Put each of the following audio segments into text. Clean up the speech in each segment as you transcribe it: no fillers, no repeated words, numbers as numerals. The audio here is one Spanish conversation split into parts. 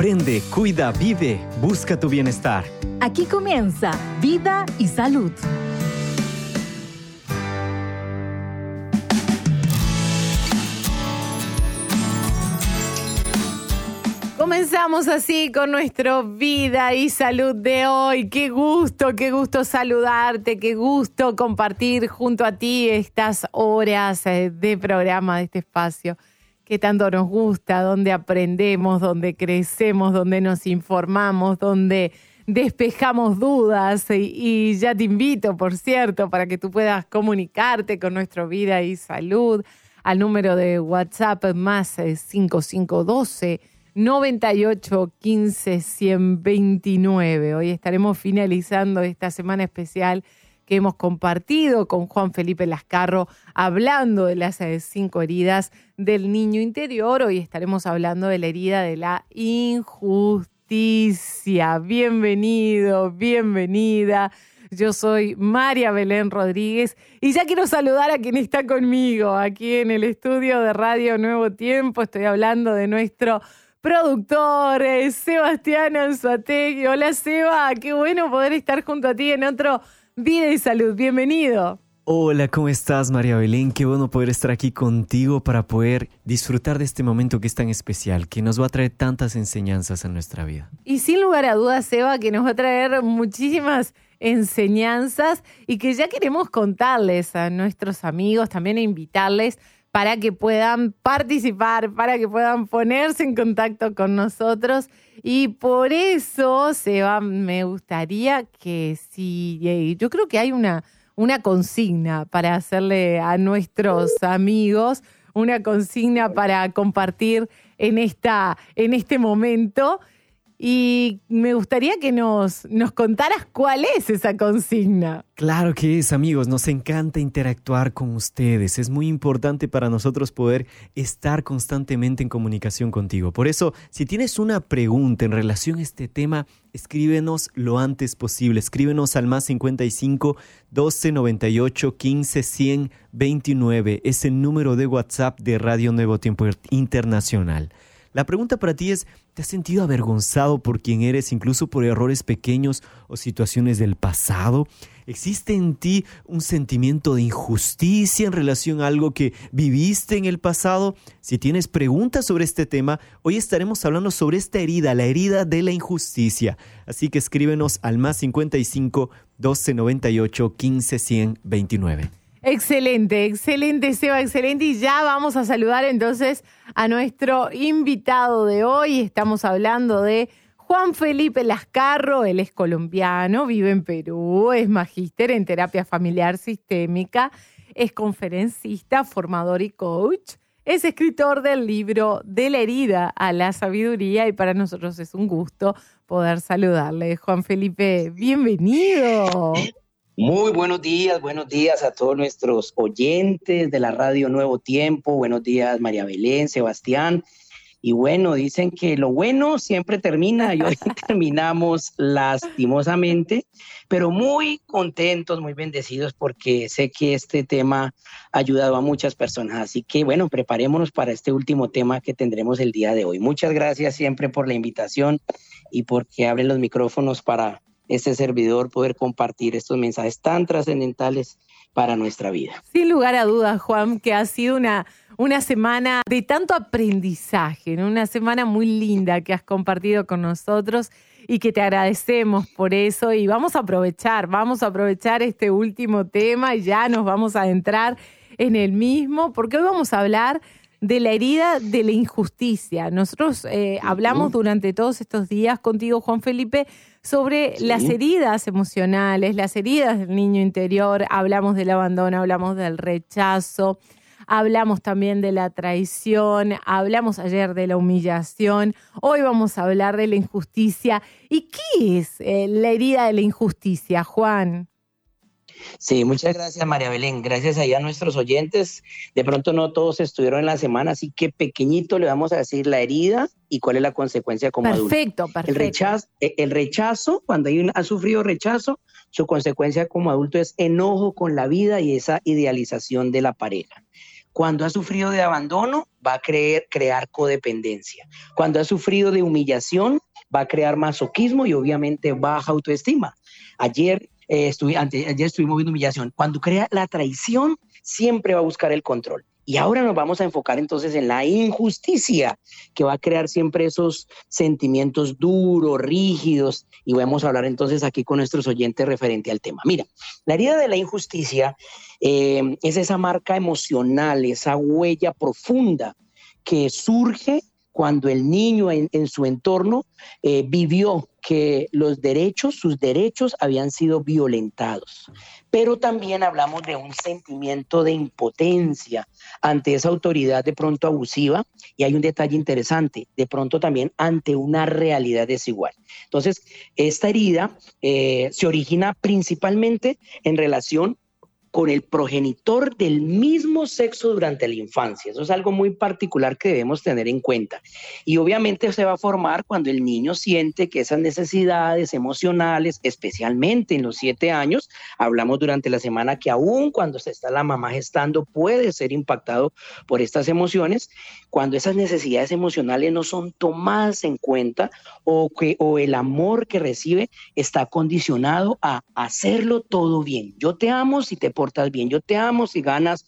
Aprende, cuida, vive, busca tu bienestar. Aquí comienza Vida y Salud. Comenzamos así con nuestro Vida y Salud de hoy. Qué gusto saludarte, qué gusto compartir junto a ti estas horas de programa, de este espacio que tanto nos gusta, donde aprendemos, donde crecemos, donde nos informamos, donde despejamos dudas. Y ya te invito, por cierto, para que tú puedas comunicarte con nuestro Vida y Salud al número de WhatsApp más 5512 98 15 129. Hoy estaremos finalizando esta semana especial que hemos compartido con Juan Felipe Lascarro, hablando de las 5 heridas del niño interior. Hoy estaremos hablando de la herida de la injusticia. Bienvenido, bienvenida. Yo soy María Belén Rodríguez y ya quiero saludar a quien está conmigo aquí en el estudio de Radio Nuevo Tiempo. Estoy hablando de nuestro productor, Sebastián Anzuategui. Hola, Seba, qué bueno poder estar junto a ti en otro Vida y Salud. Bienvenido. Hola, ¿cómo estás, María Belén? Qué bueno poder estar aquí contigo para poder disfrutar de este momento que es tan especial, que nos va a traer tantas enseñanzas en nuestra vida. Y sin lugar a dudas, Seba, que nos va a traer muchísimas enseñanzas y que ya queremos contarles a nuestros amigos, también invitarles para que puedan participar, para que puedan ponerse en contacto con nosotros. Y por eso, Seba, me gustaría que yo creo que hay una consigna para hacerle a nuestros amigos, una consigna para compartir en este momento. Y me gustaría que nos contaras cuál es esa consigna. Claro que es, amigos. Nos encanta interactuar con ustedes. Es muy importante para nosotros poder estar constantemente en comunicación contigo. Por eso, si tienes una pregunta en relación a este tema, escríbenos lo antes posible. Escríbenos al más 55 12 98 15 100 29. Es el número de WhatsApp de Radio Nuevo Tiempo Internacional. La pregunta para ti es, ¿te has sentido avergonzado por quien eres, incluso por errores pequeños o situaciones del pasado? ¿Existe en ti un sentimiento de injusticia en relación a algo que viviste en el pasado? Si tienes preguntas sobre este tema, hoy estaremos hablando sobre esta herida, la herida de la injusticia. Así que escríbenos al más 55 12 98 15 100 29. Excelente, Seba, excelente. Y ya vamos a saludar entonces a nuestro invitado de hoy. Estamos hablando de Juan Felipe Lascarro. Él es colombiano, vive en Perú, es magíster en terapia familiar sistémica, es conferencista, formador y coach. Es escritor del libro De la herida a la sabiduría y para nosotros es un gusto poder saludarle. Juan Felipe, bienvenido. Muy buenos días a todos nuestros oyentes de la Radio Nuevo Tiempo. Buenos días, María Belén, Sebastián. Y bueno, dicen que lo bueno siempre termina y hoy terminamos lastimosamente, pero muy contentos, muy bendecidos porque sé que este tema ha ayudado a muchas personas. Así que bueno, preparémonos para este último tema que tendremos el día de hoy. Muchas gracias siempre por la invitación y porque abren los micrófonos para este servidor poder compartir estos mensajes tan trascendentales para nuestra vida. Sin lugar a dudas, Juan, que ha sido una semana de tanto aprendizaje, ¿no? Una semana muy linda que has compartido con nosotros y que te agradecemos por eso. Y vamos a aprovechar este último tema y ya nos vamos a adentrar en el mismo, porque hoy vamos a hablar de la herida de la injusticia. Nosotros hablamos durante todos estos días contigo, Juan Felipe, sobre las heridas emocionales, las heridas del niño interior. Hablamos del abandono, hablamos del rechazo, hablamos también de la traición, hablamos ayer de la humillación. Hoy vamos a hablar de la injusticia. ¿Y qué es la herida de la injusticia, Juan? Sí, muchas gracias, María Belén. Gracias ahí a nuestros oyentes. De pronto no todos estuvieron en la semana, así que pequeñito le vamos a decir la herida y cuál es la consecuencia como adulto. Perfecto. El rechazo, cuando ha sufrido rechazo, su consecuencia como adulto es enojo con la vida y esa idealización de la pareja. Cuando ha sufrido de abandono, va a crear codependencia. Cuando ha sufrido de humillación, va a crear masoquismo y obviamente baja autoestima. Ayer estuvimos viendo humillación. Cuando crea la traición, siempre va a buscar el control. Y ahora nos vamos a enfocar entonces en la injusticia, que va a crear siempre esos sentimientos duros, rígidos, y vamos a hablar entonces aquí con nuestros oyentes referente al tema. Mira, la herida de la injusticia es esa marca emocional, esa huella profunda que surge cuando el niño en su entorno vivió que sus derechos habían sido violentados. Pero también hablamos de un sentimiento de impotencia ante esa autoridad de pronto abusiva, y hay un detalle interesante, de pronto también ante una realidad desigual. Entonces, esta herida se origina principalmente en relación con el progenitor del mismo sexo durante la infancia. Eso es algo muy particular que debemos tener en cuenta. Y obviamente se va a formar cuando el niño siente que esas necesidades emocionales, especialmente en los 7 años, hablamos durante la semana que aún cuando se está la mamá gestando puede ser impactado por estas emociones, cuando esas necesidades emocionales no son tomadas en cuenta o el amor que recibe está condicionado a hacerlo todo bien. Yo te amo si te portas bien, yo te amo si ganas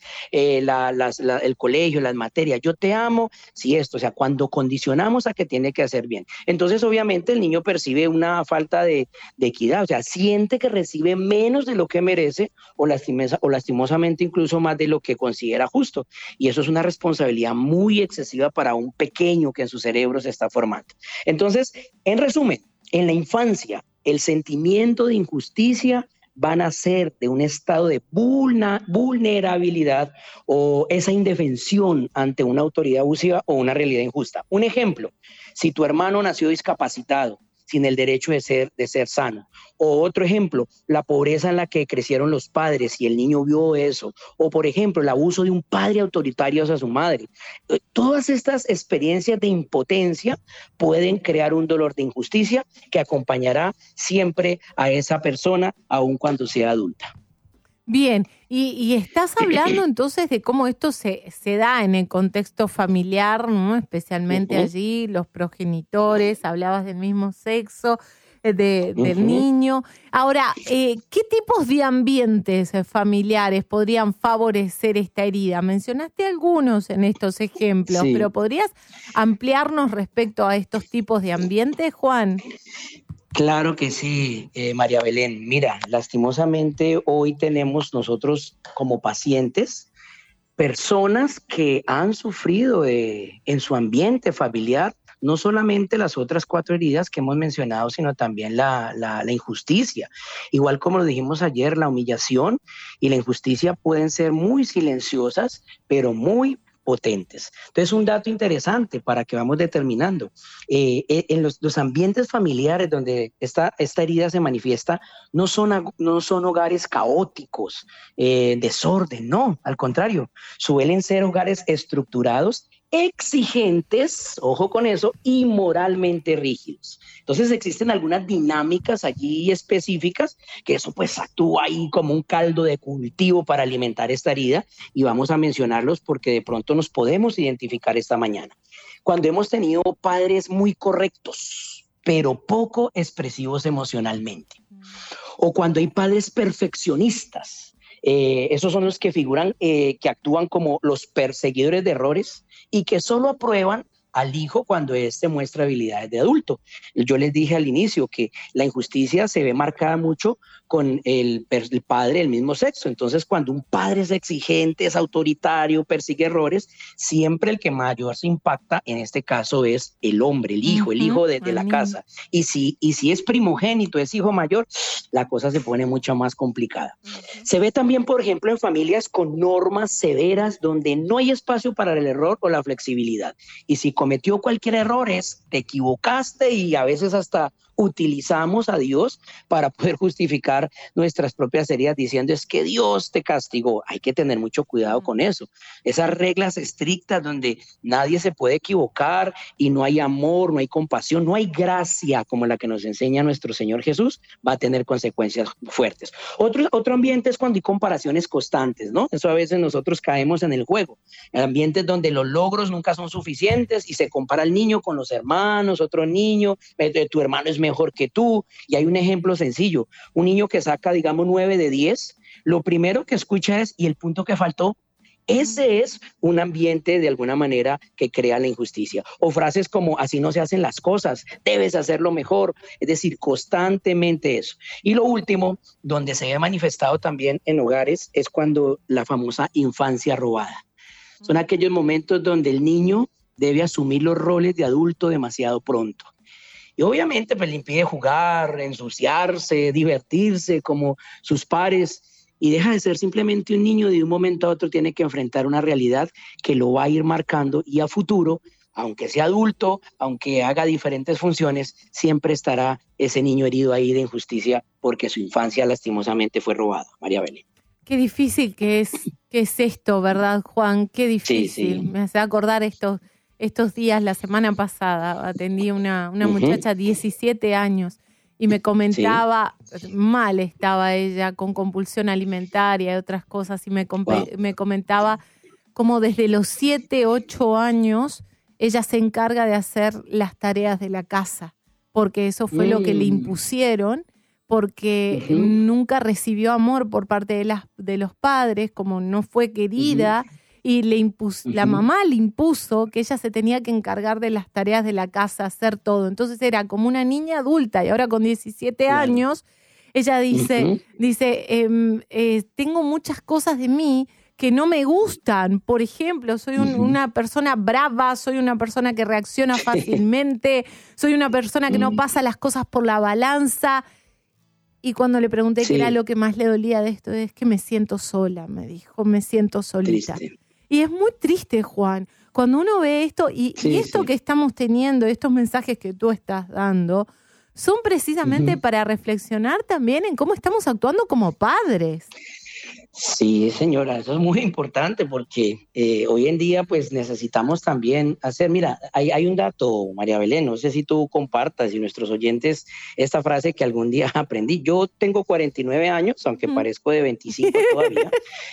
el colegio, las materias, yo te amo si esto, o sea, cuando condicionamos a que tiene que hacer bien. Entonces, obviamente, el niño percibe una falta de equidad, o sea, siente que recibe menos de lo que merece o lastimosamente incluso más de lo que considera justo. Y eso es una responsabilidad muy excesiva para un pequeño que en su cerebro se está formando. Entonces, en resumen, en la infancia, el sentimiento de injusticia van a ser de un estado de vulnerabilidad o esa indefensión ante una autoridad abusiva o una realidad injusta. Un ejemplo, si tu hermano nació discapacitado, sin el derecho de ser sano. O otro ejemplo, la pobreza en la que crecieron los padres y el niño vio eso. O por ejemplo, el abuso de un padre autoritario hacia su madre. Todas estas experiencias de impotencia pueden crear un dolor de injusticia que acompañará siempre a esa persona, aun cuando sea adulta. Bien, y estás hablando entonces de cómo esto se da en el contexto familiar, ¿no? Especialmente allí, los progenitores, hablabas del mismo sexo, del niño. Ahora, ¿qué tipos de ambientes familiares podrían favorecer esta herida? Mencionaste algunos en estos ejemplos, sí, pero ¿podrías ampliarnos respecto a estos tipos de ambientes, Juan? Claro que sí, María Belén. Mira, lastimosamente hoy tenemos nosotros como pacientes personas que han sufrido en su ambiente familiar no solamente las otras 4 heridas que hemos mencionado, sino también la injusticia. Igual como lo dijimos ayer, la humillación y la injusticia pueden ser muy silenciosas, pero muy potentes. Entonces, un dato interesante para que vamos determinando. En los ambientes familiares donde esta herida se manifiesta, no son hogares caóticos, desorden, no, al contrario, suelen ser hogares estructurados, exigentes, ojo con eso, y moralmente rígidos. Entonces existen algunas dinámicas allí específicas que eso pues actúa ahí como un caldo de cultivo para alimentar esta herida, y vamos a mencionarlos porque de pronto nos podemos identificar esta mañana. Cuando hemos tenido padres muy correctos, pero poco expresivos emocionalmente, o cuando hay padres perfeccionistas, esos son los que figuran, que actúan como los perseguidores de errores y que solo aprueban al hijo cuando éste muestra habilidades de adulto. Yo les dije al inicio que la injusticia se ve marcada mucho con el padre del mismo sexo. Entonces, cuando un padre es exigente, es autoritario, persigue errores, siempre el que mayor se impacta, en este caso, es el hombre, el hijo de la casa. Y si es primogénito, es hijo mayor, la cosa se pone mucho más complicada. Se ve también, por ejemplo, en familias con normas severas donde no hay espacio para el error o la flexibilidad. Y si cometió cualquier error te equivocaste, y a veces hasta utilizamos a Dios para poder justificar nuestras propias heridas diciendo es que Dios te castigó. Hay que tener mucho cuidado con eso. Esas reglas estrictas donde nadie se puede equivocar y no hay amor, no hay compasión, no hay gracia como la que nos enseña nuestro Señor Jesús, va a tener consecuencias fuertes. Otro ambiente es cuando hay comparaciones constantes, ¿no? Eso a veces nosotros caemos en el juego. En ambientes donde los logros nunca son suficientes y se compara el niño con los hermanos, otro niño, tu hermano es mejor que tú. Y hay un ejemplo sencillo, un niño que saca, digamos, 9 de 10, lo primero que escucha es, ¿y el punto que faltó? Ese es un ambiente de alguna manera que crea la injusticia. O frases como, así no se hacen las cosas, debes hacerlo mejor. Es decir, constantemente eso. Y lo último, donde se ve manifestado también en hogares, es cuando la famosa infancia robada. Son aquellos momentos donde el niño debe asumir los roles de adulto demasiado pronto. Y obviamente pues le impide jugar, ensuciarse, divertirse como sus pares y deja de ser simplemente un niño. De un momento a otro tiene que enfrentar una realidad que lo va a ir marcando y a futuro, aunque sea adulto, aunque haga diferentes funciones, siempre estará ese niño herido ahí de injusticia porque su infancia lastimosamente fue robada. María Belén. Qué difícil que es esto, ¿verdad, Juan? Qué difícil. Sí, sí. Me hace acordar estos días, la semana pasada, atendí una muchacha de 17 años y me comentaba, mal estaba ella, con compulsión alimentaria y otras cosas, y me comentaba cómo desde los 7, 8 años ella se encarga de hacer las tareas de la casa, porque eso fue lo que le impusieron, porque nunca recibió amor por parte de los padres, como no fue querida, y la mamá le impuso que ella se tenía que encargar de las tareas de la casa, hacer todo. Entonces era como una niña adulta, y ahora con 17 años, ella dice, tengo muchas cosas de mí que no me gustan. Por ejemplo, soy una persona brava, soy una persona que reacciona fácilmente, soy una persona que no pasa las cosas por la balanza. Y cuando le pregunté qué era lo que más le dolía de esto, es que me siento sola, me dijo, me siento solita. Triste. Y es muy triste, Juan, cuando uno ve esto y esto que estamos teniendo, estos mensajes que tú estás dando, son precisamente para reflexionar también en cómo estamos actuando como padres. Sí, señora, eso es muy importante porque hoy en día pues necesitamos también hacer, mira, hay un dato, María Belén, no sé si tú compartas y nuestros oyentes esta frase que algún día aprendí. Yo tengo 49 años, aunque parezco de 25 todavía.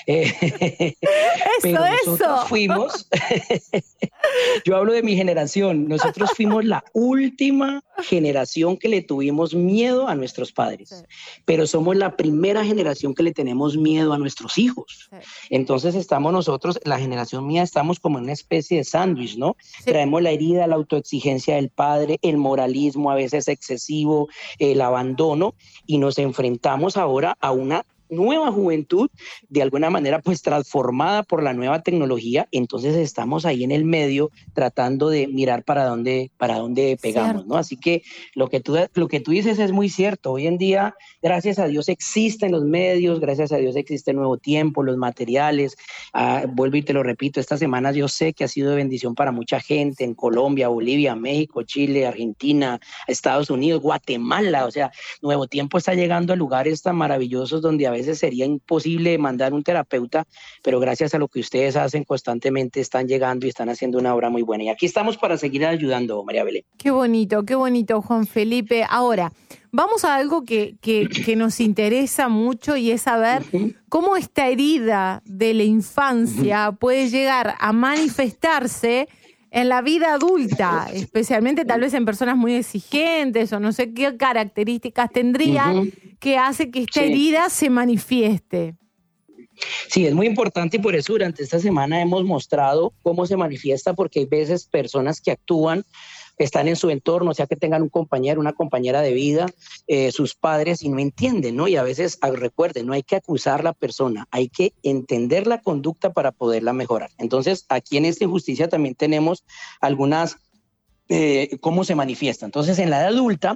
Pero nosotros fuimos, yo hablo de mi generación, nosotros fuimos la última generación que le tuvimos miedo a nuestros padres, pero somos la primera generación que le tenemos miedo a nuestros hijos. Entonces estamos nosotros, la generación mía, estamos como en una especie de sándwich, ¿no? Traemos la herida, la autoexigencia del padre, el moralismo a veces excesivo, el abandono, y nos enfrentamos ahora a una nueva juventud, de alguna manera pues transformada por la nueva tecnología. Entonces estamos ahí en el medio tratando de mirar para dónde pegamos, ¿no? Así que lo que tú dices es muy cierto. Hoy en día, gracias a Dios, existen los medios, gracias a Dios existe el Nuevo Tiempo, los materiales. Vuelvo y te lo repito, esta semana yo sé que ha sido de bendición para mucha gente en Colombia, Bolivia, México, Chile, Argentina, Estados Unidos, Guatemala. O sea, Nuevo Tiempo está llegando a lugares tan maravillosos donde a veces sería imposible mandar un terapeuta, pero gracias a lo que ustedes hacen constantemente están llegando y están haciendo una obra muy buena. Y aquí estamos para seguir ayudando, María Belén. Qué bonito, Juan Felipe. Ahora, vamos a algo que nos interesa mucho, y es saber cómo esta herida de la infancia puede llegar a manifestarse en la vida adulta, especialmente tal vez en personas muy exigentes, o no sé qué características tendrían que hace que esta herida se manifieste. Sí, es muy importante, y por eso durante esta semana hemos mostrado cómo se manifiesta, porque hay veces personas que actúan, están en su entorno, o sea que tengan un compañero, una compañera de vida, sus padres, y no entienden, ¿no? Y a veces, recuerden, no hay que acusar a la persona, hay que entender la conducta para poderla mejorar. Entonces, aquí en esta injusticia también tenemos algunas, cómo se manifiesta. Entonces, en la edad adulta,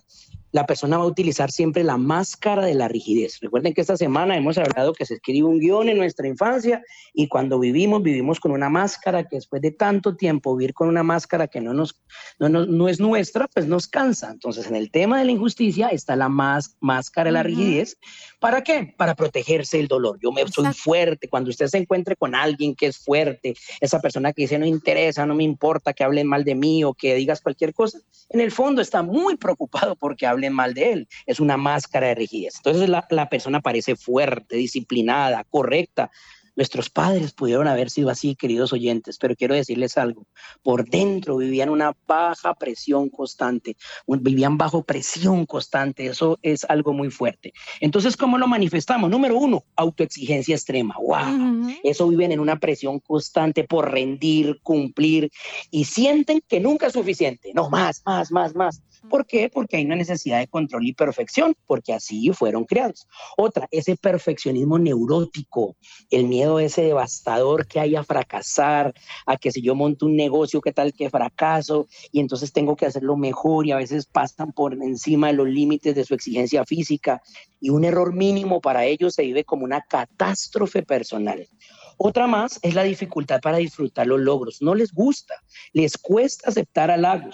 la persona va a utilizar siempre la máscara de la rigidez. Recuerden que esta semana hemos hablado que se escribe un guión en nuestra infancia y cuando vivimos con una máscara que después de tanto tiempo vivir con una máscara que no es nuestra, pues nos cansa. Entonces, en el tema de la injusticia está la máscara de la rigidez. ¿Para qué? Para protegerse del dolor. Soy fuerte. Cuando usted se encuentre con alguien que es fuerte, esa persona que dice no interesa, no me importa que hablen mal de mí o que digas cualquier cosa, en el fondo está muy preocupado porque hablen mal de él. Es una máscara de rigidez. Entonces la persona parece fuerte, disciplinada, correcta. Nuestros padres pudieron haber sido así, queridos oyentes, pero quiero decirles algo. Por dentro vivían una baja presión constante, vivían bajo presión constante. Eso es algo muy fuerte. Entonces, ¿cómo lo manifestamos? Número 1, autoexigencia extrema. ¡Wow! Eso viven en una presión constante por rendir, cumplir y sienten que nunca es suficiente. No, más. ¿Por qué? Porque hay una necesidad de control y perfección, porque así fueron creados. Otra, ese perfeccionismo neurótico, el miedo ese devastador que hay a fracasar, a que si yo monto un negocio, ¿qué tal que fracaso? Y entonces tengo que hacerlo mejor y a veces pasan por encima de los límites de su exigencia física y un error mínimo para ellos se vive como una catástrofe personal. Otra más es la dificultad para disfrutar los logros. No les gusta, les cuesta aceptar halagos,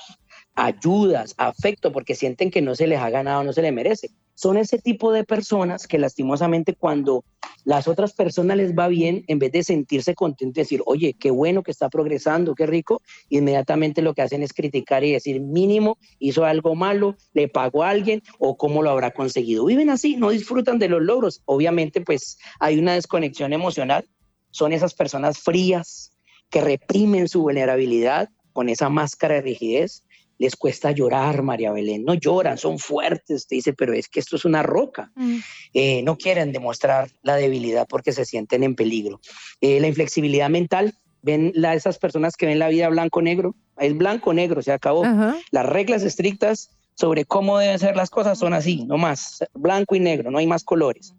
ayudas, afecto, porque sienten que no se les ha ganado, no se les merece. Son ese tipo de personas que lastimosamente cuando las otras personas les va bien, en vez de sentirse contentos y decir, oye, qué bueno que está progresando, qué rico, inmediatamente lo que hacen es criticar y decir, mínimo, hizo algo malo, le pagó a alguien o cómo lo habrá conseguido. Viven así, no disfrutan de los logros. Obviamente, pues hay una desconexión emocional. Son esas personas frías que reprimen su vulnerabilidad con esa máscara de rigidez. Les cuesta llorar, María Belén. No lloran, son fuertes. Te dice, pero es que esto es una roca. No quieren demostrar la debilidad porque se sienten en peligro. La inflexibilidad mental. Ven esas personas que ven la vida blanco-negro. Es blanco-negro, se acabó. Las reglas estrictas sobre cómo deben ser las cosas son así, no más, blanco y negro, no hay más colores.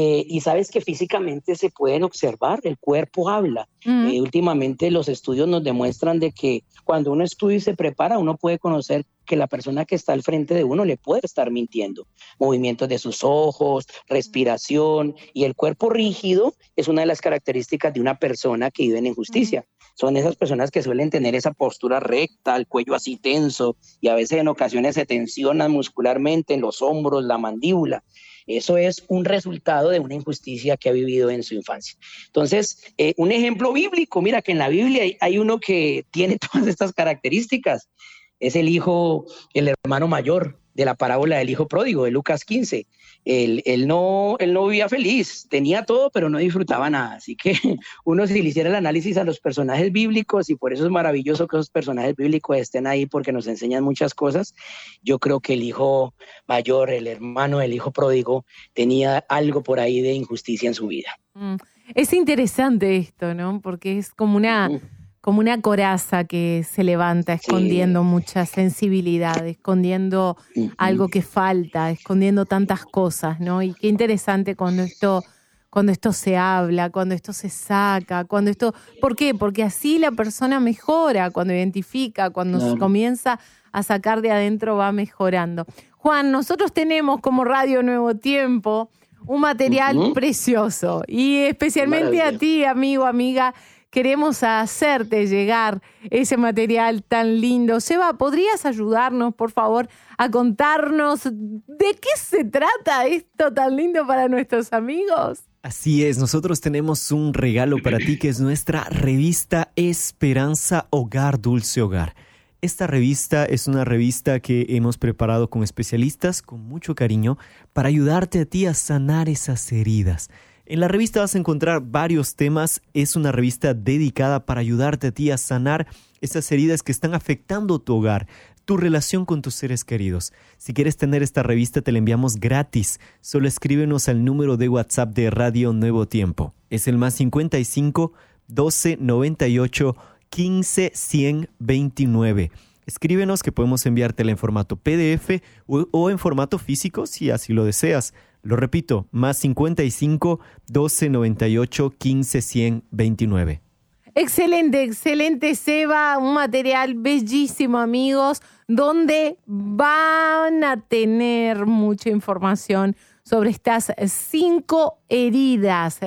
Y sabes que físicamente se pueden observar, el cuerpo habla. Últimamente los estudios nos demuestran de que cuando uno estudia y se prepara, uno puede conocer que la persona que está al frente de uno le puede estar mintiendo. Movimientos de sus ojos, respiración y el cuerpo rígido es una de las características de una persona que vive en injusticia. Son esas personas que suelen tener esa postura recta, el cuello así tenso y a veces en ocasiones se tensionan muscularmente en los hombros, la mandíbula. Eso es un resultado de una injusticia que ha vivido en su infancia. Entonces, un ejemplo bíblico, mira que en la Biblia hay uno que tiene todas estas características. Es el hermano mayor de la parábola del hijo pródigo de Lucas 15. Él no vivía feliz, tenía todo, pero no disfrutaba nada. Así que uno, si le hiciera el análisis a los personajes bíblicos, y por eso es maravilloso que esos personajes bíblicos estén ahí porque nos enseñan muchas cosas, yo creo que el hijo mayor, el hermano del hijo pródigo, tenía algo por ahí de injusticia en su vida. Es interesante esto, ¿no? Porque es como una coraza que se levanta escondiendo mucha sensibilidad, escondiendo algo que falta, escondiendo tantas cosas, ¿no? Y qué interesante cuando esto se habla, cuando esto se saca, cuando esto... ¿Por qué? Porque así la persona mejora, cuando identifica, cuando se comienza a sacar de adentro va mejorando. Juan, nosotros tenemos como Radio Nuevo Tiempo un material precioso y especialmente a ti, amigo, amiga, queremos hacerte llegar ese material tan lindo. Seba, ¿podrías ayudarnos, por favor, a contarnos de qué se trata esto tan lindo para nuestros amigos? Así es, nosotros tenemos un regalo para ti que es nuestra revista Esperanza Hogar, Dulce Hogar. Esta revista es una revista que hemos preparado con especialistas con mucho cariño para ayudarte a ti a sanar esas heridas. En la revista vas a encontrar varios temas. Es una revista dedicada para ayudarte a ti a sanar esas heridas que están afectando tu hogar, tu relación con tus seres queridos. Si quieres tener esta revista, te la enviamos gratis. Solo escríbenos al número de WhatsApp de Radio Nuevo Tiempo. Es el +55 12 98 15 100 29. Escríbenos que podemos enviártela en formato PDF o en formato físico si así lo deseas. Lo repito, +55 12 98 15 100 29. Excelente, excelente, Seba. Un material bellísimo, amigos, donde van a tener mucha información sobre estas 5 heridas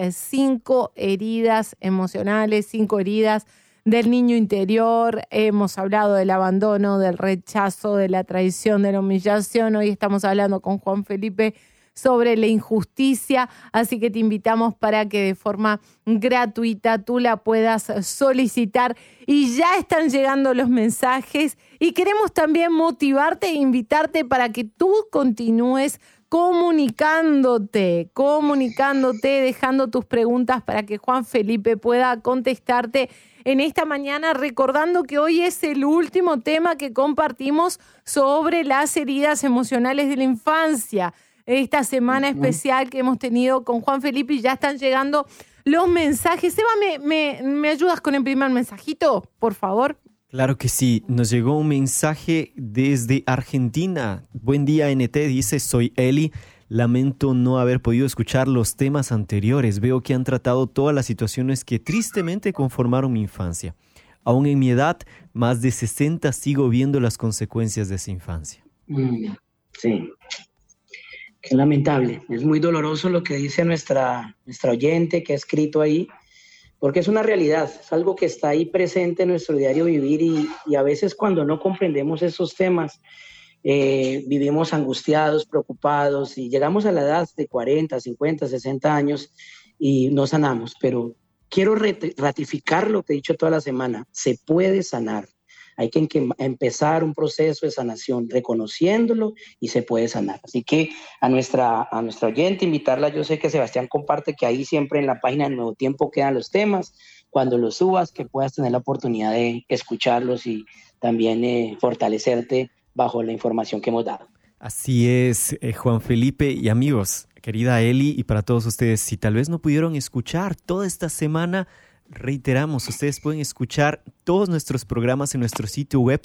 emocionales, 5 heridas del niño interior. Hemos hablado del abandono, del rechazo, de la traición, de la humillación. Hoy estamos hablando con Juan Felipe sobre la injusticia, así que te invitamos para que de forma gratuita tú la puedas solicitar. Y ya están llegando los mensajes y queremos también motivarte e invitarte para que tú continúes comunicándote, dejando tus preguntas para que Juan Felipe pueda contestarte en esta mañana, recordando que hoy es el último tema que compartimos sobre las heridas emocionales de la infancia. Esta semana especial que hemos tenido con Juan Felipe y ya están llegando los mensajes. Seba, ¿me ayudas con el primer mensajito, por favor? Claro que sí. Nos llegó un mensaje desde Argentina. Buen día, NT. Dice, soy Eli. Lamento no haber podido escuchar los temas anteriores. Veo que han tratado todas las situaciones que tristemente conformaron mi infancia. Aún en mi edad, más de 60, sigo viendo las consecuencias de esa infancia. Sí. Qué lamentable. Es muy doloroso lo que dice nuestra oyente que ha escrito ahí, porque es una realidad, es algo que está ahí presente en nuestro diario vivir y a veces cuando no comprendemos esos temas, vivimos angustiados, preocupados y llegamos a la edad de 40, 50, 60 años y no sanamos. Pero quiero ratificar lo que he dicho toda la semana, se puede sanar. Hay que empezar un proceso de sanación reconociéndolo y se puede sanar. Así que a nuestra oyente, invitarla. Yo sé que Sebastián comparte que ahí siempre en la página de Nuevo Tiempo quedan los temas. Cuando los subas, que puedas tener la oportunidad de escucharlos y también fortalecerte bajo la información que hemos dado. Así es, Juan Felipe y amigos, querida Eli, y para todos ustedes, si tal vez no pudieron escuchar toda esta semana, reiteramos, ustedes pueden escuchar todos nuestros programas en nuestro sitio web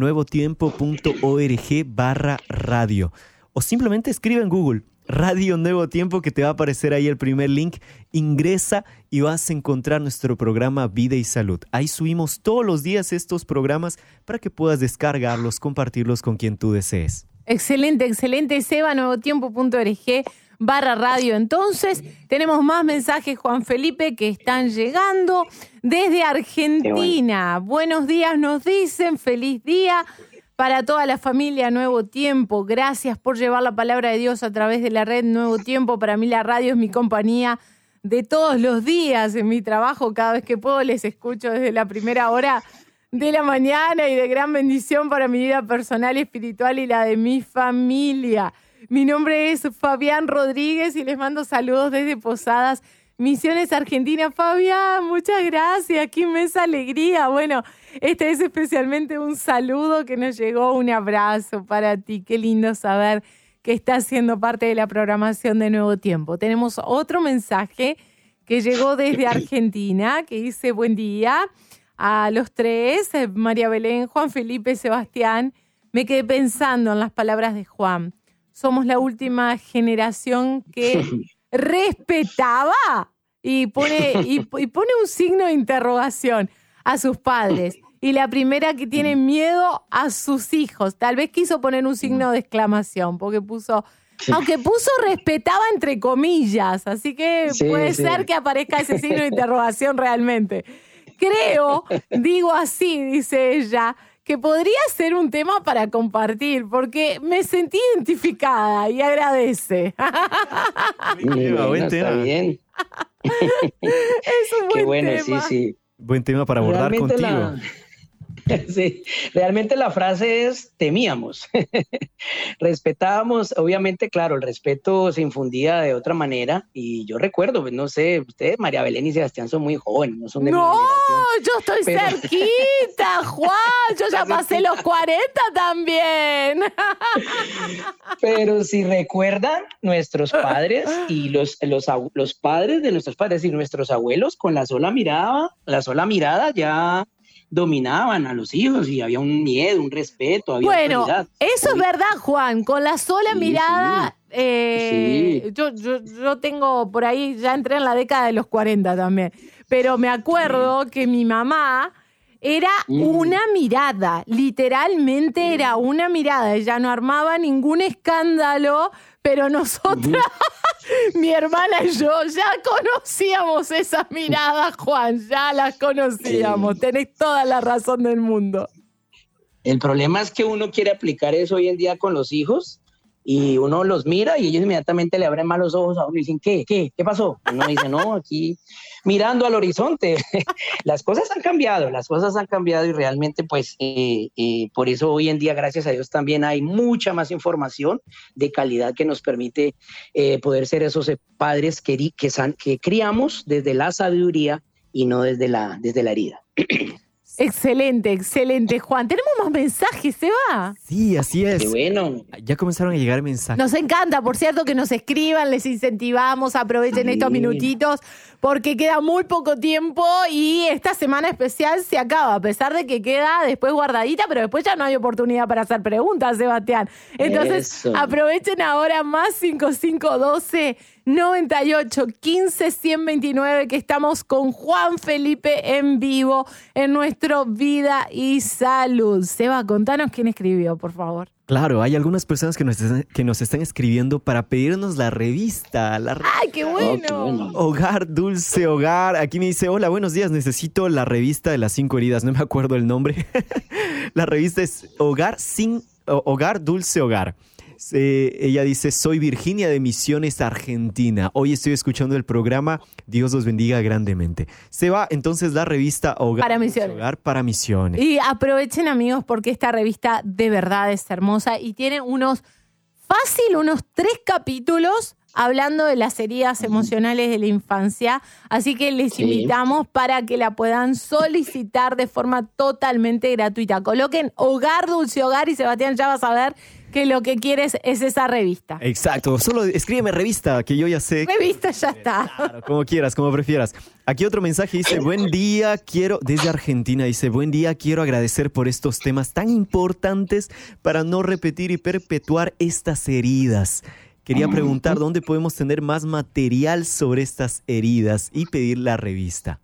nuevotiempo.org/radio o simplemente escribe en Google Radio Nuevo Tiempo que te va a aparecer ahí el primer link. Ingresa y vas a encontrar nuestro programa Vida y Salud. Ahí subimos todos los días estos programas para que puedas descargarlos, compartirlos con quien tú desees. Excelente, excelente. Seba, nuevotiempo.org/radio. Entonces, tenemos más mensajes, Juan Felipe, que están llegando desde Argentina. Buenos días, nos dicen. Feliz día para toda la familia Nuevo Tiempo. Gracias por llevar la palabra de Dios a través de la red Nuevo Tiempo. Para mí la radio es mi compañía de todos los días en mi trabajo. Cada vez que puedo les escucho desde la primera hora de la mañana y de gran bendición para mi vida personal y espiritual y la de mi familia. Mi nombre es Fabián Rodríguez y les mando saludos desde Posadas, Misiones, Argentina. Fabián, muchas gracias, qué inmensa alegría. Bueno, este es especialmente un saludo que nos llegó, un abrazo para ti. Qué lindo saber que estás siendo parte de la programación de Nuevo Tiempo. Tenemos otro mensaje que llegó desde Argentina, que dice, buen día a los tres, María Belén, Juan Felipe, Sebastián. Me quedé pensando en las palabras de Juan. Somos la última generación que respetaba y pone un signo de interrogación a sus padres. Y la primera que tiene miedo a sus hijos. Tal vez quiso poner un signo de exclamación, porque aunque puso respetaba entre comillas. Así que puede ser que aparezca ese signo de interrogación realmente. Creo, digo así, dice ella, que podría ser un tema para compartir, porque me sentí identificada y agradece. Buen tema. Está bien. Es un buen Qué bueno, tema. sí. Buen tema para abordar contigo. Sí, realmente la frase es temíamos, respetábamos, obviamente, claro, el respeto se infundía de otra manera y yo recuerdo, pues no sé, ustedes, María Belén y Sebastián son muy jóvenes, no son de mi generación. Yo estoy cerquita, Juan, yo ya pasé los 40 también. Pero si recuerdan, nuestros padres y los padres de nuestros padres y nuestros abuelos con la sola mirada ya dominaban a los hijos y había un miedo, un respeto, había autoridad. Eso es verdad, Juan. Con la sola mirada Sí. yo tengo por ahí, ya entré en la década de los 40 también, pero me acuerdo que mi mamá era una mirada, literalmente era una mirada. Ella no armaba ningún escándalo, pero nosotras, mi hermana y yo, ya conocíamos esas miradas, Juan, ya las conocíamos. Tenés toda la razón del mundo. El problema es que uno quiere aplicar eso hoy en día con los hijos y uno los mira y ellos inmediatamente le abren mal los ojos a uno y dicen, ¿qué pasó? Uno dice, no, aquí mirando al horizonte. Las cosas han cambiado y realmente pues por eso hoy en día, gracias a Dios, también hay mucha más información de calidad que nos permite poder ser esos padres que criamos desde la sabiduría y no desde la herida. Excelente, excelente, Juan. ¿Tenemos más mensajes, Seba? Sí, así es. Qué bueno. Ya comenzaron a llegar mensajes. Nos encanta, por cierto, que nos escriban, les incentivamos, aprovechen estos minutitos, porque queda muy poco tiempo y esta semana especial se acaba, a pesar de que queda después guardadita, pero después ya no hay oportunidad para hacer preguntas, Sebastián. Entonces, aprovechen ahora más 5512 98 15 129, que estamos con Juan Felipe en vivo en nuestro Vida y Salud. Seba, contanos quién escribió, por favor. Claro, hay algunas personas que nos están escribiendo para pedirnos la revista. ¡Ay, qué bueno! Hogar, Dulce Hogar. Aquí me dice, hola, buenos días, necesito la revista de las 5 heridas. No me acuerdo el nombre. La revista es Hogar, Dulce Hogar. Ella dice, soy Virginia de Misiones, Argentina. Hoy estoy escuchando el programa. Dios los bendiga grandemente. Se va entonces la revista Hogar para Misiones. Y aprovechen, amigos, porque esta revista de verdad es hermosa y tiene unos 3 capítulos hablando de las heridas emocionales de la infancia. Así que les invitamos para que la puedan solicitar de forma totalmente gratuita. Coloquen Hogar, Dulce Hogar y Sebastián ya vas a ver que lo que quieres es esa revista. Exacto, solo escríbeme revista, que yo ya sé. Revista ya está. Claro, como quieras, como prefieras. Aquí otro mensaje dice, buen día, desde Argentina, dice, buen día, quiero agradecer por estos temas tan importantes para no repetir y perpetuar estas heridas. Quería preguntar dónde podemos tener más material sobre estas heridas y pedir la revista.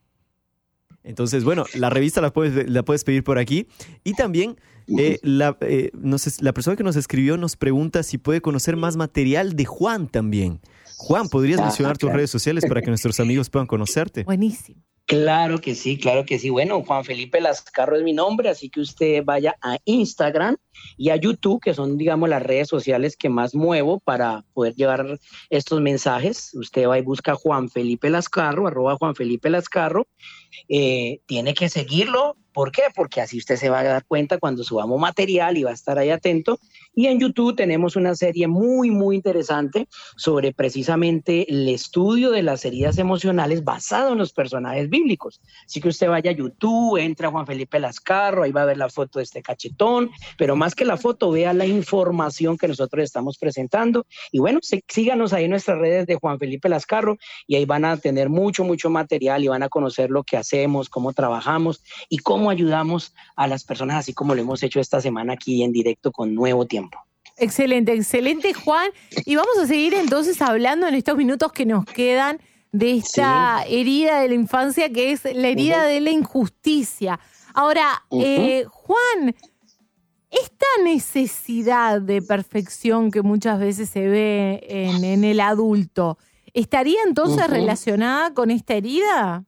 Entonces, bueno, la revista la puedes pedir por aquí. Y también la persona que nos escribió nos pregunta si puede conocer más material de Juan también. Juan, ¿podrías mencionar tus redes sociales para que nuestros amigos puedan conocerte? Buenísimo. Claro que sí, claro que sí. Bueno, Juan Felipe Lascarro es mi nombre, así que usted vaya a Instagram y a YouTube, que son, digamos, las redes sociales que más muevo para poder llevar estos mensajes. Usted va y busca Juan Felipe Lascarro, @JuanFelipeLascarro. Tiene que seguirlo. ¿Por qué? Porque así usted se va a dar cuenta cuando subamos material y va a estar ahí atento. Y en YouTube tenemos una serie muy, muy interesante sobre precisamente el estudio de las heridas emocionales basado en los personajes bíblicos. Así que usted vaya a YouTube, entra a Juan Felipe Lascarro, ahí va a ver la foto de este cachetón, pero más que la foto, vea la información que nosotros estamos presentando. Y bueno, síganos ahí en nuestras redes de Juan Felipe Lascarro y ahí van a tener mucho, mucho material y van a conocer lo que hacemos, cómo trabajamos y cómo ayudamos a las personas, así como lo hemos hecho esta semana aquí en directo con Nuevo Tiempo. Excelente, excelente, Juan. Y vamos a seguir entonces hablando en estos minutos que nos quedan de esta herida de la infancia, que es la herida de la injusticia. Ahora, Juan, esta necesidad de perfección que muchas veces se ve en el adulto, ¿estaría entonces relacionada con esta herida?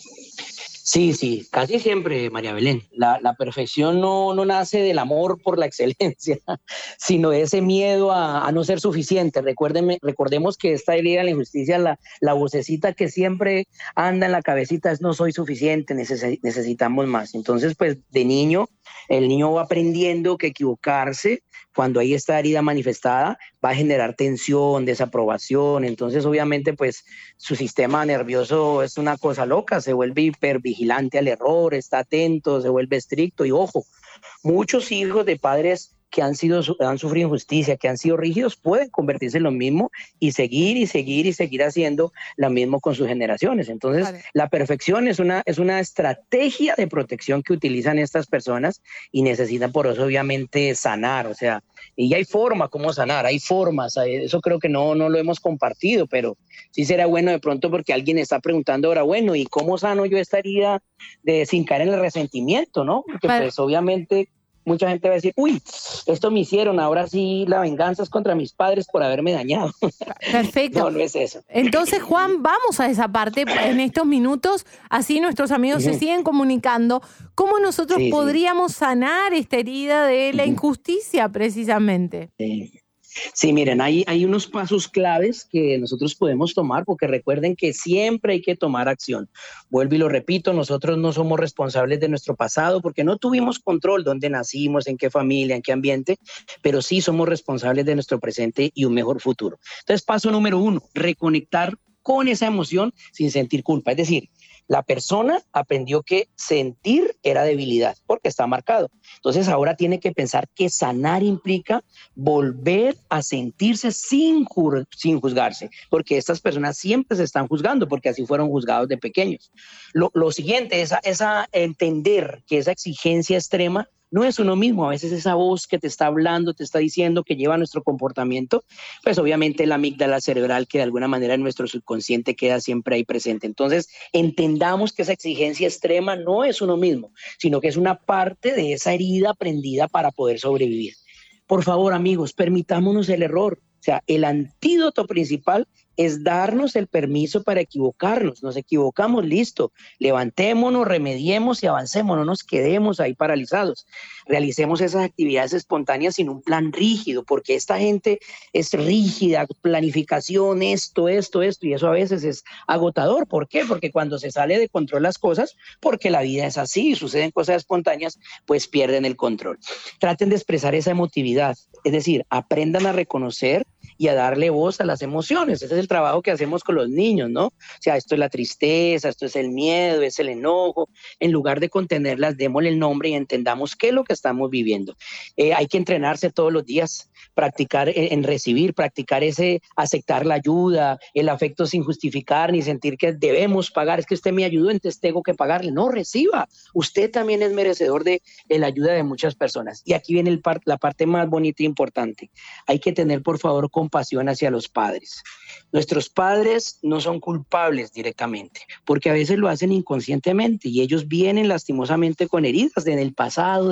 Sí, casi siempre, María Belén. La perfección no nace del amor por la excelencia, sino de ese miedo a no ser suficiente. Recordemos que esta herida de la injusticia, la vocecita que siempre anda en la cabecita es no soy suficiente, necesitamos más. Entonces, pues de niño, el niño va aprendiendo que equivocarse, cuando hay esta herida manifestada, va a generar tensión, desaprobación. Entonces, obviamente, pues su sistema nervioso es una cosa loca, se vuelve hipervigilante al error, está atento, se vuelve estricto. Y ojo, muchos hijos de padres que han sufrido injusticia, que han sido rígidos, pueden convertirse en lo mismo y seguir haciendo lo mismo con sus generaciones. Entonces, la perfección es una estrategia de protección que utilizan estas personas y necesitan por eso obviamente sanar, o sea, y hay forma como sanar, hay formas, eso creo que no lo hemos compartido, pero sí será bueno de pronto porque alguien está preguntando ahora, bueno, ¿y cómo sano yo esta herida sin caer en el resentimiento, no? Porque pues obviamente mucha gente va a decir, uy, esto me hicieron, ahora sí la venganza es contra mis padres por haberme dañado. Perfecto. No es eso. Entonces, Juan, vamos a esa parte en estos minutos, así nuestros amigos se siguen comunicando. ¿Cómo nosotros podríamos sanar esta herida de la injusticia, precisamente? Sí, miren, hay unos pasos claves que nosotros podemos tomar, porque recuerden que siempre hay que tomar acción. Vuelvo y lo repito, nosotros no somos responsables de nuestro pasado porque no tuvimos control dónde nacimos, en qué familia, en qué ambiente, pero sí somos responsables de nuestro presente y un mejor futuro. Entonces, paso número 1, reconectar con esa emoción sin sentir culpa. Es decir, la persona aprendió que sentir era debilidad porque está marcado. Entonces ahora tiene que pensar que sanar implica volver a sentirse sin juzgarse, porque estas personas siempre se están juzgando porque así fueron juzgados de pequeños. Lo siguiente es entender que esa exigencia extrema no es uno mismo. A veces esa voz que te está hablando, te está diciendo que lleva nuestro comportamiento, pues obviamente la amígdala cerebral que de alguna manera en nuestro subconsciente queda siempre ahí presente. Entonces, entendamos que esa exigencia extrema no es uno mismo, sino que es una parte de esa herida aprendida para poder sobrevivir. Por favor, amigos, permitámonos el error. O sea, el antídoto principal es darnos el permiso para equivocarnos. Nos equivocamos, listo. Levantémonos, remediemos y avancemos. No nos quedemos ahí paralizados. Realicemos esas actividades espontáneas sin un plan rígido, porque esta gente es rígida, planificación, esto, y eso a veces es agotador. ¿Por qué? Porque cuando se sale de control las cosas, porque la vida es así, suceden cosas espontáneas, pues pierden el control. Traten de expresar esa emotividad, es decir, aprendan a reconocer y a darle voz a las emociones. Ese es el trabajo que hacemos con los niños, ¿no? O sea, esto es la tristeza, esto es el miedo, es el enojo. En lugar de contenerlas, démosle el nombre y entendamos qué es lo que estamos viviendo. Hay que entrenarse todos los días, practicar en recibir, practicar ese aceptar la ayuda, el afecto sin justificar ni sentir que debemos pagar. Es que usted me ayudó, entonces tengo que pagarle. No, reciba. Usted también es merecedor de la ayuda de muchas personas. Y aquí viene la parte más bonita e importante. Hay que tener, por favor, compasión hacia los padres. Nuestros padres no son culpables directamente, porque a veces lo hacen inconscientemente y ellos vienen lastimosamente con heridas del pasado.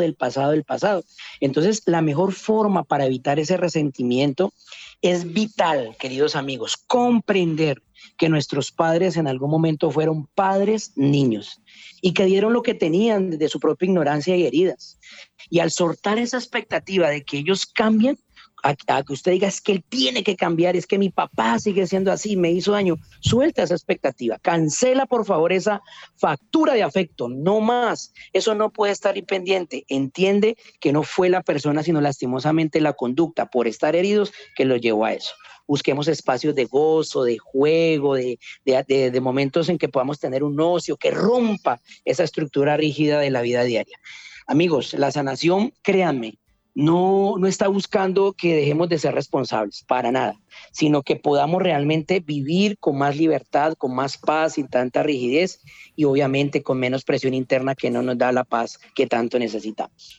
Entonces, la mejor forma para evitar ese resentimiento es vital, queridos amigos, comprender que nuestros padres en algún momento fueron padres niños y que dieron lo que tenían de su propia ignorancia y heridas. Y al soltar esa expectativa de que ellos cambien, a que usted diga es que él tiene que cambiar, es que mi papá sigue siendo así, me hizo daño, suelta esa expectativa, cancela por favor esa factura de afecto, no más, eso no puede estar ahí pendiente, entiende que no fue la persona sino lastimosamente la conducta por estar heridos que los llevó a eso. Busquemos espacios de gozo, de juego, de momentos en que podamos tener un ocio que rompa esa estructura rígida de la vida diaria. Amigos, la sanación, créanme, no está buscando que dejemos de ser responsables, para nada, sino que podamos realmente vivir con más libertad, con más paz, sin tanta rigidez y obviamente con menos presión interna que no nos da la paz que tanto necesitamos.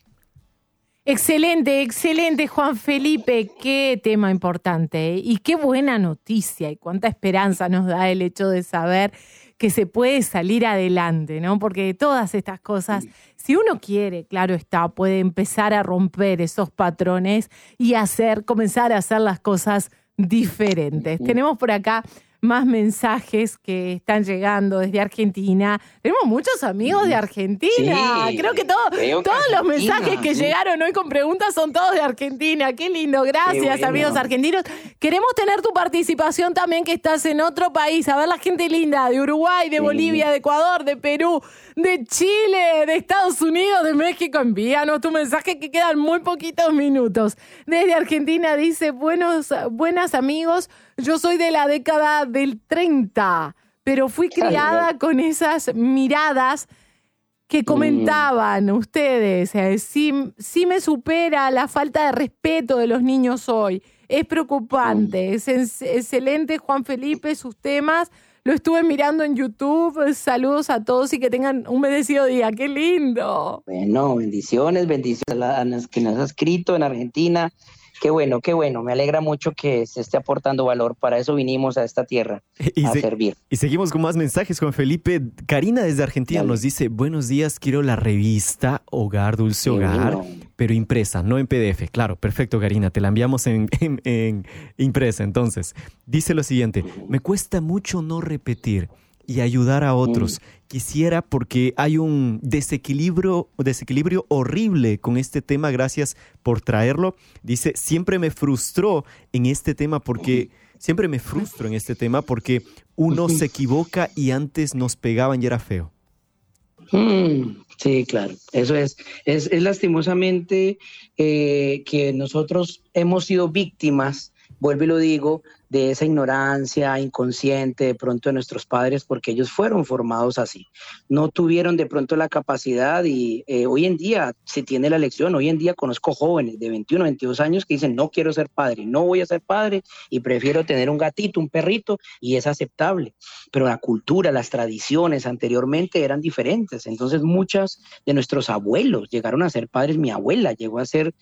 Excelente, Juan Felipe, qué tema importante, ¿eh? Y qué buena noticia y cuánta esperanza nos da el hecho de saber que se puede salir adelante, ¿no? Porque de todas estas cosas, si uno quiere, claro está, puede empezar a romper esos patrones y comenzar a hacer las cosas diferentes. Tenemos por acá más mensajes que están llegando desde Argentina. Tenemos muchos amigos de Argentina. Sí, creo que todos los mensajes que llegaron hoy con preguntas son todos de Argentina. Qué lindo. Gracias, bueno, amigos argentinos. Queremos tener tu participación también, que estás en otro país. A ver la gente linda de Uruguay, de Bolivia, de Ecuador, de Perú, de Chile, de Estados Unidos, de México. Envíanos tu mensaje, que quedan muy poquitos minutos. Desde Argentina dice, buenas amigos, yo soy de la década del 30, pero fui criada con esas miradas que comentaban ustedes, sí me supera la falta de respeto de los niños hoy. Es preocupante, es excelente, Juan Felipe, sus temas. Lo estuve mirando en YouTube. Saludos a todos y que tengan un bendecido día. ¡Qué lindo! Bueno, bendiciones a las que nos has escrito en Argentina. Qué bueno, me alegra mucho que se esté aportando valor, para eso vinimos a esta tierra, a servir. Y seguimos con más mensajes, Juan Felipe. Karina desde Argentina nos dice, buenos días, quiero la revista Hogar, Dulce Hogar, pero impresa, no en PDF. Claro, perfecto, Karina, te la enviamos en impresa. Entonces, dice lo siguiente, me cuesta mucho no repetir y ayudar a otros. Quisiera, porque hay un desequilibrio horrible con este tema. Gracias por traerlo. Dice, siempre me frustro en este tema porque uno se equivoca y antes nos pegaban y era feo. Sí, claro. Eso es lastimosamente que nosotros hemos sido víctimas, vuelvo y lo digo, de esa ignorancia inconsciente de pronto de nuestros padres, porque ellos fueron formados así. No tuvieron de pronto la capacidad y hoy en día se tiene la lección. Hoy en día conozco jóvenes de 21, 22 años que dicen, no quiero ser padre, no voy a ser padre y prefiero tener un gatito, un perrito, y es aceptable. Pero la cultura, las tradiciones anteriormente eran diferentes. Entonces muchas de nuestros abuelos llegaron a ser padres. Mi abuela llegó a ser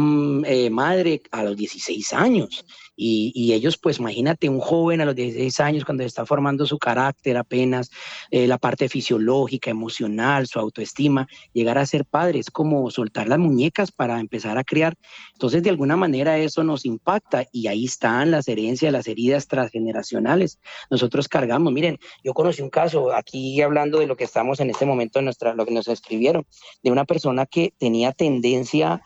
madre a los 16 años. Y ellos, pues imagínate, un joven a los 16 años cuando está formando su carácter apenas, la parte fisiológica, emocional, su autoestima, llegar a ser padre es como soltar las muñecas para empezar a criar. Entonces, de alguna manera eso nos impacta y ahí están las herencias, las heridas transgeneracionales. Nosotros cargamos, miren, yo conocí un caso, aquí hablando de lo que estamos en este momento, lo que nos escribieron, de una persona que tenía tendencia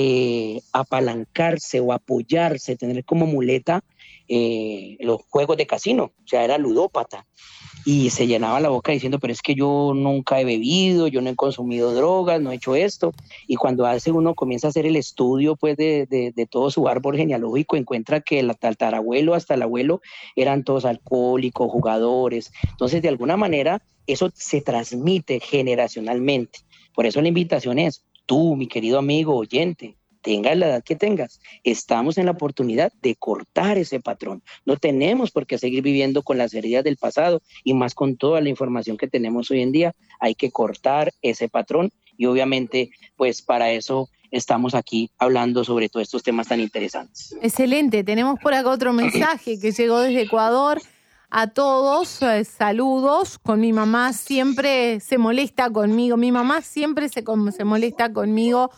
apalancarse o apoyarse, tener como muleta los juegos de casino, o sea, era ludópata, y se llenaba la boca diciendo, pero es que yo nunca he bebido, yo no he consumido drogas, no he hecho esto, y cuando uno comienza a hacer el estudio pues de todo su árbol genealógico, encuentra que el tatarabuelo hasta el abuelo eran todos alcohólicos, jugadores. Entonces, de alguna manera, eso se transmite generacionalmente. Por eso la invitación es, tú, mi querido amigo oyente, tengas la edad que tengas, estamos en la oportunidad de cortar ese patrón. No tenemos por qué seguir viviendo con las heridas del pasado y más con toda la información que tenemos hoy en día. Hay que cortar ese patrón y obviamente pues para eso estamos aquí hablando sobre todos estos temas tan interesantes. Excelente, tenemos por acá otro mensaje que llegó desde Ecuador. A todos, saludos. Con mi mamá siempre se molesta conmigo. Mi mamá siempre se molesta conmigo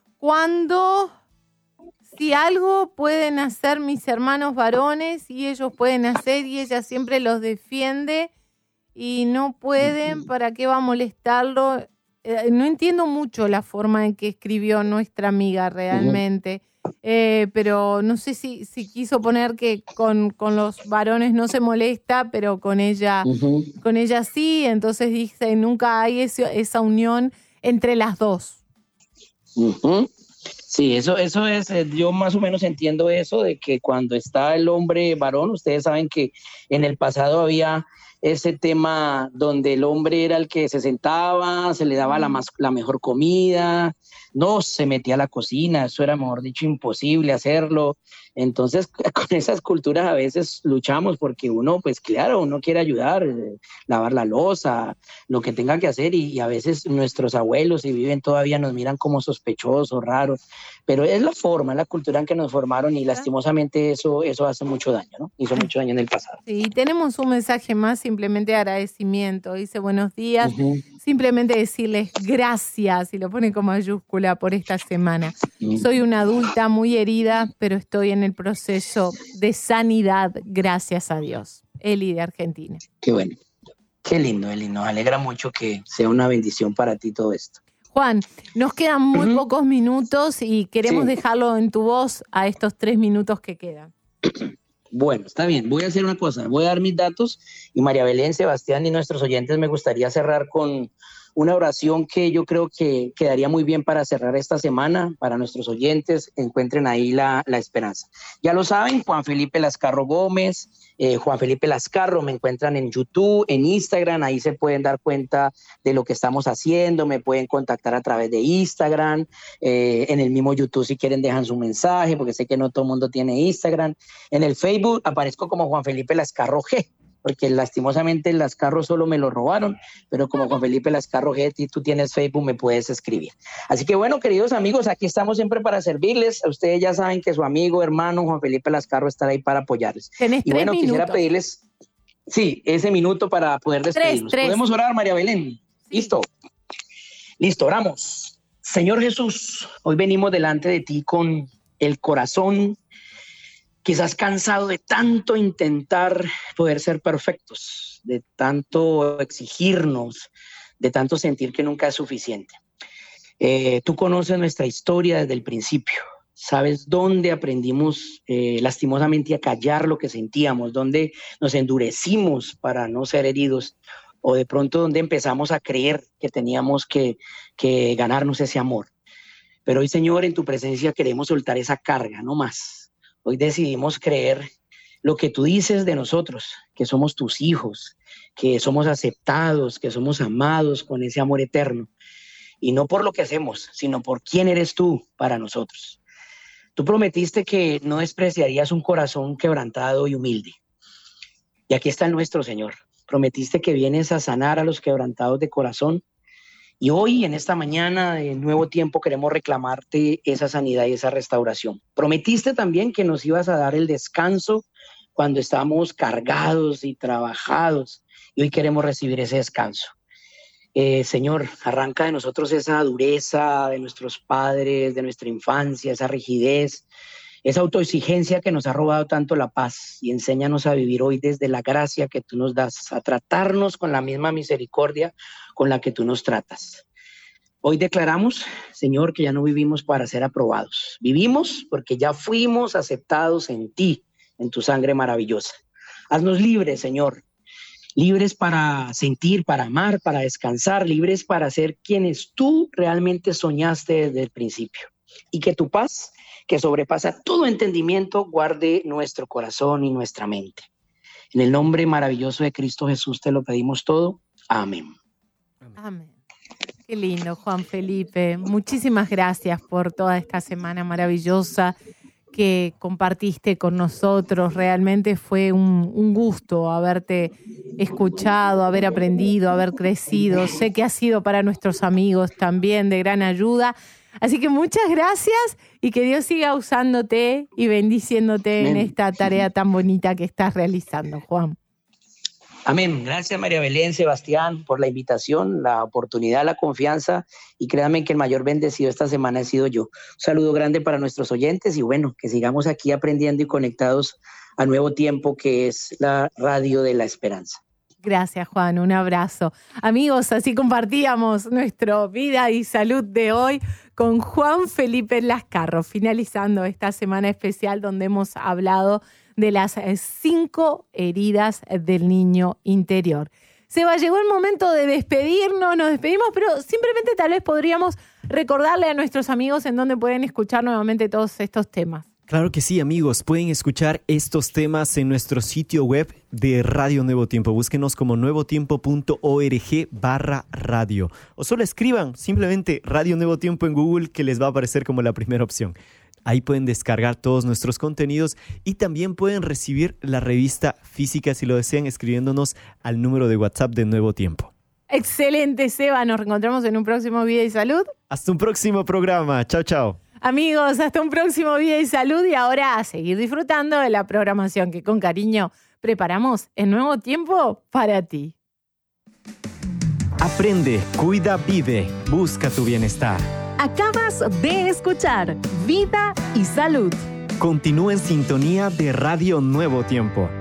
si algo pueden hacer mis hermanos varones y ellos pueden hacer y ella siempre los defiende y no pueden, ¿para qué va a molestarlo? No entiendo mucho la forma en que escribió nuestra amiga realmente. Pero no sé si quiso poner que con los varones no se molesta, pero con ella sí. Entonces dice, nunca hay esa unión entre las dos. Sí, eso es, yo más o menos entiendo eso, de que cuando está el hombre varón, ustedes saben que en el pasado había ese tema donde el hombre era el que se sentaba, se le daba la mejor comida, no se metía a la cocina, eso era, mejor dicho, imposible hacerlo. Entonces, con esas culturas a veces luchamos porque uno, pues claro, uno quiere ayudar, lavar la loza, lo que tenga que hacer, y a veces nuestros abuelos, si viven todavía, nos miran como sospechosos, raros, pero es la forma, es la cultura en que nos formaron y lastimosamente eso hace mucho daño, ¿no? Hizo mucho daño en el pasado. Sí, tenemos un mensaje más, simplemente de agradecimiento. Dice, buenos días, simplemente decirles gracias, y lo pone con mayúscula, por esta semana. Soy una adulta muy herida, pero estoy en el proceso de sanidad, gracias a Dios. Eli de Argentina. Qué bueno, qué lindo, Eli, nos alegra mucho que sea una bendición para ti todo esto. Juan, nos quedan muy pocos minutos y queremos dejarlo en tu voz a estos 3 minutos que quedan. Bueno, está bien, voy a hacer una cosa, voy a dar mis datos y María Belén, Sebastián y nuestros oyentes, me gustaría cerrar con una oración que yo creo que quedaría muy bien para cerrar esta semana, para nuestros oyentes, encuentren ahí la esperanza. Ya lo saben, Juan Felipe Lascarro Gómez, Juan Felipe Lascarro, me encuentran en YouTube, en Instagram, ahí se pueden dar cuenta de lo que estamos haciendo, me pueden contactar a través de Instagram, en el mismo YouTube si quieren dejan su mensaje, porque sé que no todo el mundo tiene Instagram. En el Facebook aparezco como Juan Felipe Lascarro G, porque lastimosamente el Lascarro solo me lo robaron, pero como Juan Felipe Lascarro G, si tú tienes Facebook me puedes escribir. Así que bueno, queridos amigos, aquí estamos siempre para servirles. Ustedes ya saben que su amigo, hermano Juan Felipe Lascarro estará ahí para apoyarles. Y bueno, quisiera pedirles, sí, ese minuto para poder despedirnos. Tres. ¿Podemos orar, María Belén? Sí. Listo, oramos. Señor Jesús, hoy venimos delante de ti con el corazón quizás cansado de tanto intentar poder ser perfectos, de tanto exigirnos, de tanto sentir que nunca es suficiente. Tú conoces nuestra historia desde el principio, sabes dónde aprendimos lastimosamente a callar lo que sentíamos, dónde nos endurecimos para no ser heridos, o de pronto dónde empezamos a creer que teníamos que ganarnos ese amor. Pero hoy, Señor, en tu presencia queremos soltar esa carga, no más. Hoy decidimos creer lo que tú dices de nosotros, que somos tus hijos, que somos aceptados, que somos amados con ese amor eterno. Y no por lo que hacemos, sino por quién eres tú para nosotros. Tú prometiste que no despreciarías un corazón quebrantado y humilde. Y aquí está el nuestro, Señor. Prometiste que vienes a sanar a los quebrantados de corazón. Y hoy, en esta mañana de Nuevo Tiempo, queremos reclamarte esa sanidad y esa restauración. Prometiste también que nos ibas a dar el descanso cuando estábamos cargados y trabajados. Y hoy queremos recibir ese descanso. Señor, arranca de nosotros esa dureza de nuestros padres, de nuestra infancia, esa rigidez, esa autoexigencia que nos ha robado tanto la paz, y enséñanos a vivir hoy desde la gracia que tú nos das, a tratarnos con la misma misericordia con la que tú nos tratas. Hoy declaramos, Señor, que ya no vivimos para ser aprobados. Vivimos porque ya fuimos aceptados en ti, en tu sangre maravillosa. Haznos libres, Señor. Libres para sentir, para amar, para descansar, libres para ser quienes tú realmente soñaste desde el principio. Y que tu paz, que sobrepasa todo entendimiento, guarde nuestro corazón y nuestra mente. En el nombre maravilloso de Cristo Jesús te lo pedimos todo. Amén. Amén. Qué lindo, Juan Felipe. Muchísimas gracias por toda esta semana maravillosa que compartiste con nosotros. Realmente fue un gusto haberte escuchado, haber aprendido, haber crecido. Sé que ha sido para nuestros amigos también de gran ayuda. Así que muchas gracias y que Dios siga usándote y bendiciéndote en esta tarea tan bonita que estás realizando, Juan. Amén. Gracias, María Belén, Sebastián, por la invitación, la oportunidad, la confianza, y créanme que el mayor bendecido esta semana he sido yo. Un saludo grande para nuestros oyentes y bueno, que sigamos aquí aprendiendo y conectados a Nuevo Tiempo, que es la radio de la esperanza. Gracias, Juan. Un abrazo. Amigos, así compartíamos nuestra vida y salud de hoy con Juan Felipe Lascarro, finalizando esta semana especial donde hemos hablado de las 5 heridas del niño interior. Seba, llegó el momento de despedirnos, nos despedimos, pero simplemente tal vez podríamos recordarle a nuestros amigos en dónde pueden escuchar nuevamente todos estos temas. Claro que sí, amigos. Pueden escuchar estos temas en nuestro sitio web de Radio Nuevo Tiempo. Búsquenos como nuevotiempo.org/radio. O solo escriban simplemente Radio Nuevo Tiempo en Google, que les va a aparecer como la primera opción. Ahí pueden descargar todos nuestros contenidos y también pueden recibir la revista física si lo desean, escribiéndonos al número de WhatsApp de Nuevo Tiempo. Excelente, Seba. Nos reencontramos en un próximo Vida y Salud. Hasta un próximo programa. Chao, chao. Amigos, hasta un próximo Vida y Salud, y ahora a seguir disfrutando de la programación que con cariño preparamos en Nuevo Tiempo para ti. Aprende, cuida, vive, busca tu bienestar. Acabas de escuchar Vida y Salud. Continúa en sintonía de Radio Nuevo Tiempo.